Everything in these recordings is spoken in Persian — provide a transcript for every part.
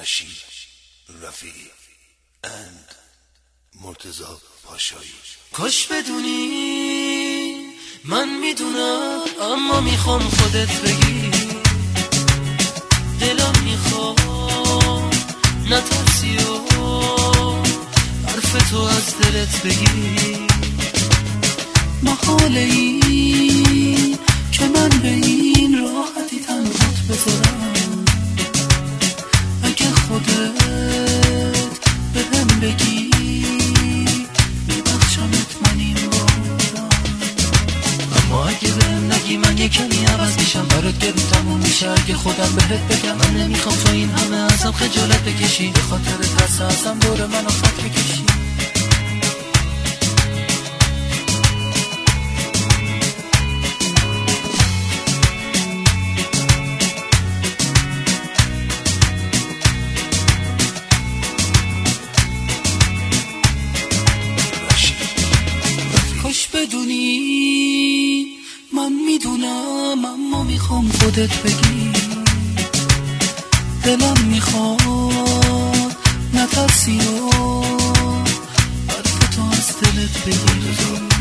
رشید رفیعی and مرتضی پاشایی. کاش بدونی من میدونم اما میخوام خودت بگی، دلم میخواد نترسی و حرف تو از دلت بگی. محاله این که من به این راحتی تنهات بذارم، اگه خودت به هم بگی میبخشمت من این بارم. اما اگه به هم نگی من یه کمی عوض میشم، برات گرون تموم میشه اگه خودم بهت بگم. من نمیخوام تو این همه ازم خجالت بکشی، به خاطر ترس ازم دور منو خط بکشی. کاش بدونی من میدونم اما میخوام خودت بگی، دلم میخواد نترسی و حرف تو از دلت بگی.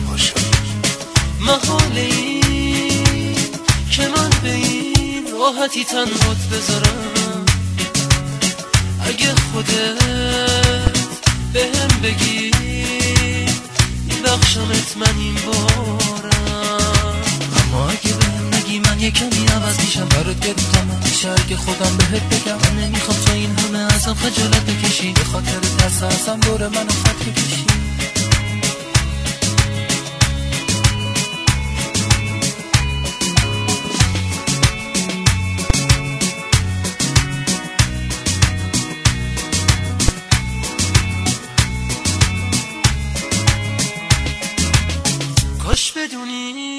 محاله این که من به این راحتی تنهات بذارم، اگه خودت به هم بگی میبخشمت من این بارم. اما اگه به هم نگی من یه کمی عوض میشم، برات گرون تمام میشه اگه خودم بهت بگم. من نمیخوام تو این همه ازم خجالت بکشی، به خاطر ترس ازم دور منو خط بکشی. کاش بدونی